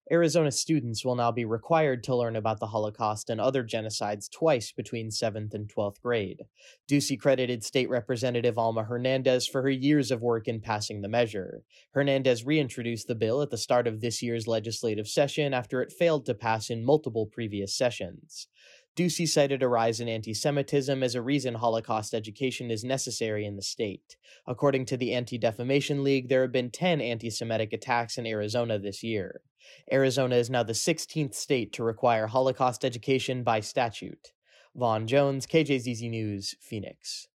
Arizona students will now be required to learn about the Holocaust and other genocides twice between 7th and 12th grade. Ducey credited State Representative Alma Hernandez for her years of work in passing the measure. Hernandez reintroduced the bill at the start of this year's legislative session after it failed to pass in multiple previous sessions. Ducey cited a rise in anti-Semitism as a reason Holocaust education is necessary in the state. According to the Anti-Defamation League, there have been 10 anti-Semitic attacks in Arizona this year. Arizona is now the 16th state to require Holocaust education by statute. Vaughn Jones, KJZZ News, Phoenix.